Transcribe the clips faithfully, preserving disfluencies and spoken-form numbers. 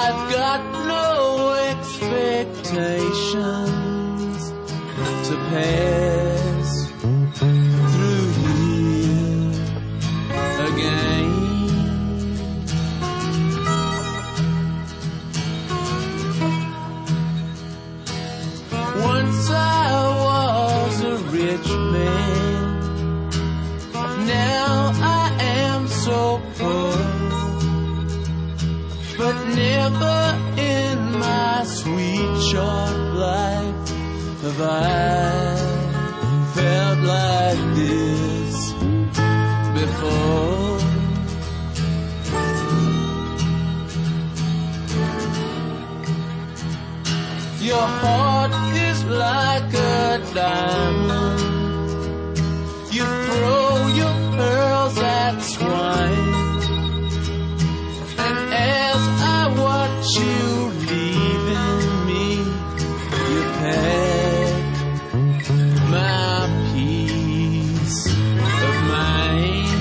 I've got no expectations to pass through here again. Once I was a rich man, now I am so poor. But never in my sweet short life have I felt like this before. Your heart is like a diamond. You throw your pearls at swine. And as I watch you leaving me, you pack my peace of mind.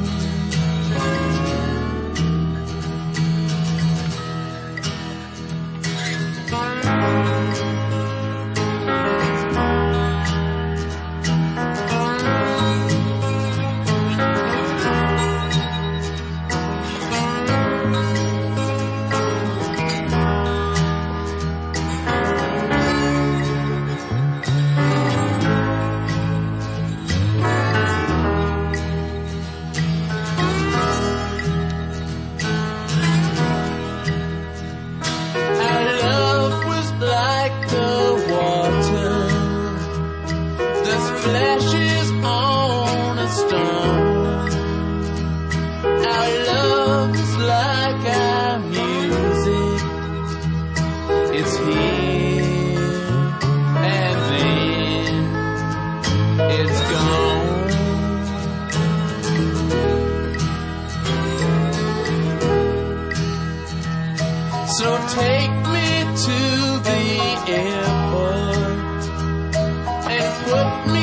Flashes on a stone. Our love is like our music. It's here and then it's gone. So take me to the airport and put